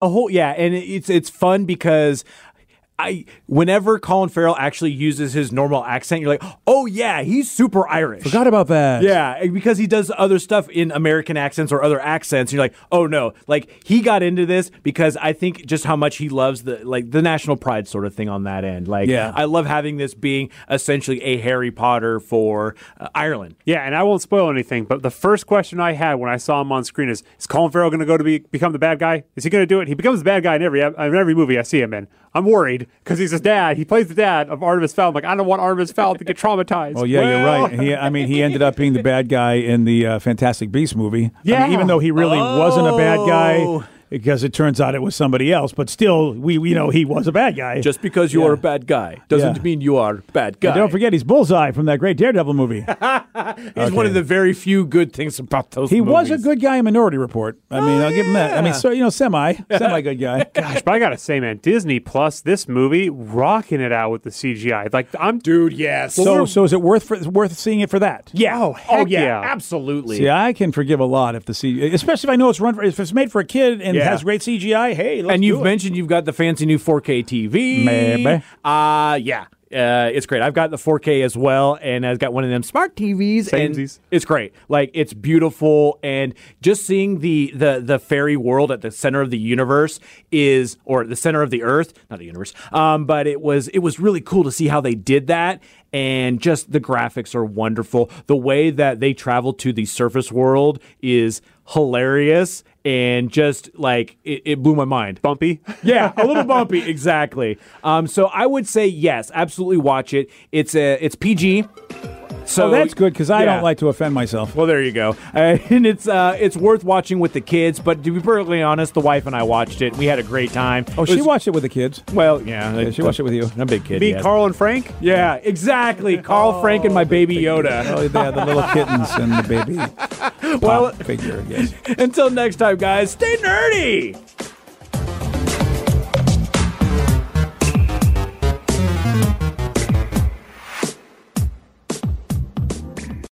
and it's fun because whenever Colin Farrell actually uses his normal accent, you're like, oh yeah, he's super Irish. Forgot about that. Yeah, because he does other stuff in American accents or other accents. And you're like, oh no, like he got into this because I think just how much he loves the national pride sort of thing on that end. Like, I love having this being essentially a Harry Potter for Ireland. Yeah, and I won't spoil anything, but the first question I had when I saw him on screen is Colin Farrell going to go to become the bad guy? Is he going to do it? He becomes the bad guy in every movie I see him in. I'm worried because he's his dad. He plays the dad of Artemis Fowl. I'm like, I don't want Artemis Fowl to get traumatized. Oh, yeah, you're right. He ended up being the bad guy in the Fantastic Beasts movie. Yeah. Even though he really wasn't a bad guy. Because it turns out it was somebody else, but still, we know he was a bad guy. Just because you are a bad guy doesn't mean you are a bad guy. And don't forget, he's Bullseye from that great Daredevil movie. He's one of the very few good things about those movies. He was a good guy in Minority Report. I mean, I'll give him that. I mean, so semi good guy. Gosh, but I gotta say, man, Disney Plus, this movie, rocking it out with the CGI. Like, dude, yes. So is it worth seeing it for that? Yeah. Oh, yeah. Absolutely. See, I can forgive a lot if the CGI, especially if I know if it's made for a kid and has great CGI. Hey, let's and you've mentioned you've got the fancy new 4K TV. Maybe. It's great. I've got the 4K as well, and I've got one of them smart TVs. Samesies. And it's great. Like, it's beautiful, and just seeing the fairy world at the center of the universe or the center of the earth, not the universe. But it was really cool to see how they did that. And just the graphics are wonderful. The way that they travel to the surface world is hilarious, and just like it blew my mind. Bumpy? Yeah, a little bumpy, exactly. So I would say yes, absolutely watch it. It's PG. So that's good because I don't like to offend myself. Well, there you go. And it's worth watching with the kids. But to be perfectly honest, the wife and I watched it. We had a great time. Oh, she watched it with the kids. Well, yeah, she watched it with you. I'm a big kid. Meet Carl and Frank. Yeah, exactly. Carl, Frank, and my baby Yoda. Oh, they had the little kittens and the baby. Well, figure. Yes. Until next time, guys. Stay nerdy.